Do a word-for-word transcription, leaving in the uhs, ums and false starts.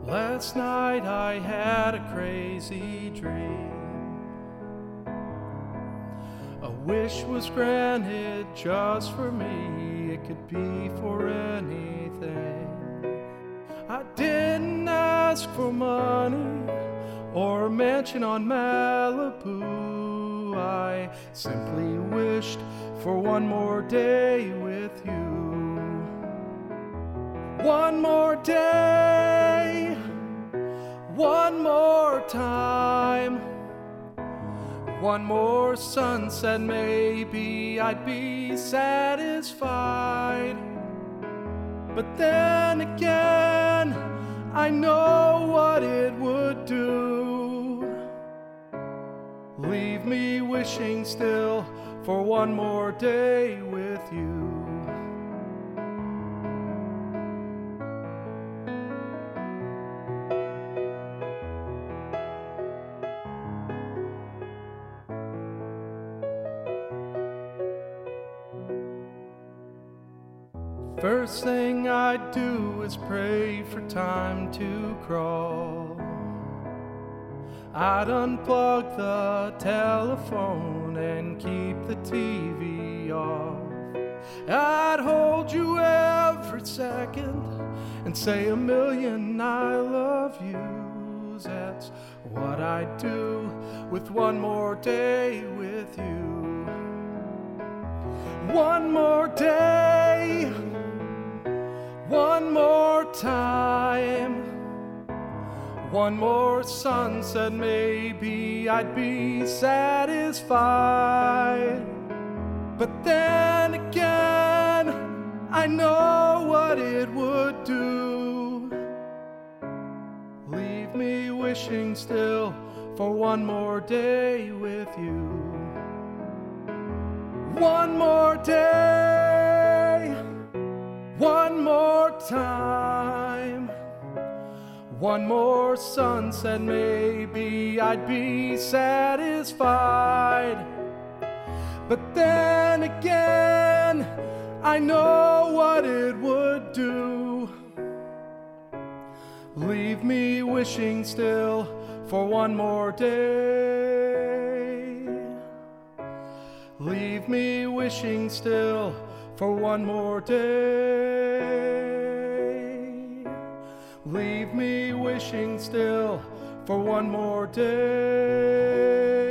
Last night I had a crazy dream. A wish was granted just for me. It could be for anything. I didn't ask for money or a mansion on Malibu. I simply wished for one more day with you. One more day, one more time, one more sunset, maybe I'd be satisfied. But then again, I know what it would do. Leave me wishing still for one more day with you. First thing I'd do is pray for time to crawl. I'd unplug the telephone and keep the T V off. I'd hold you every second and say a million I love yous. That's what I'd do with one more day with you. One more day, one more time, one more sunset, maybe I'd be satisfied. But then again, I know what it would do. Leave me wishing still for one more day with you. One more day, one more time, one more sunset, maybe I'd be satisfied. But then again, I know what it would do. Leave me wishing still for one more day. Leave me wishing still for one more day. Leave me wishing still for one more day.